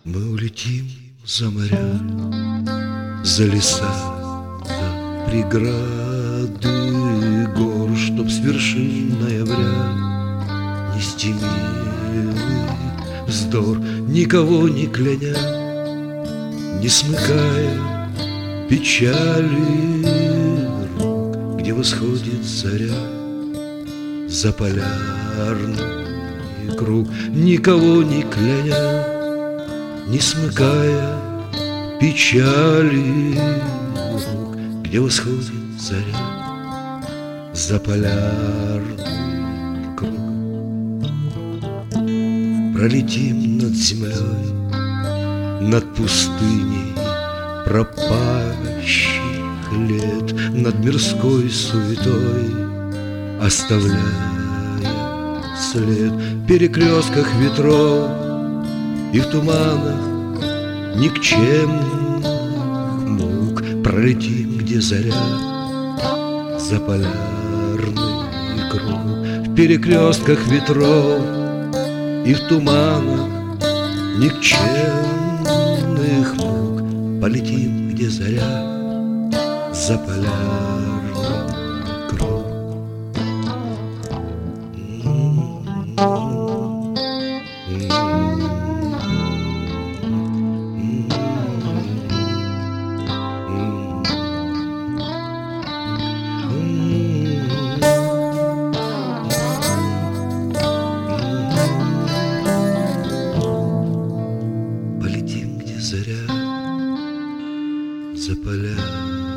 Мы улетим за моря, за леса, за преграды гор, чтоб с вершин ноября нести милый вздор, никого не кляня, не смыкая печали рук, где восходит заря за полярный круг, никого не кляня, не смыкая печали рук, где восходит заря за полярный круг. Пролетим над землей, над пустыней пропащих лет, над мирской суетой, оставляя след в перекрестках ветров и в туманах никчемных мук. Пролетим, где заря за полярный круг, в перекрестках ветров и в туманах никчемных мук. Полетим, где заря за полярный круг. Полетим, где заря за поля.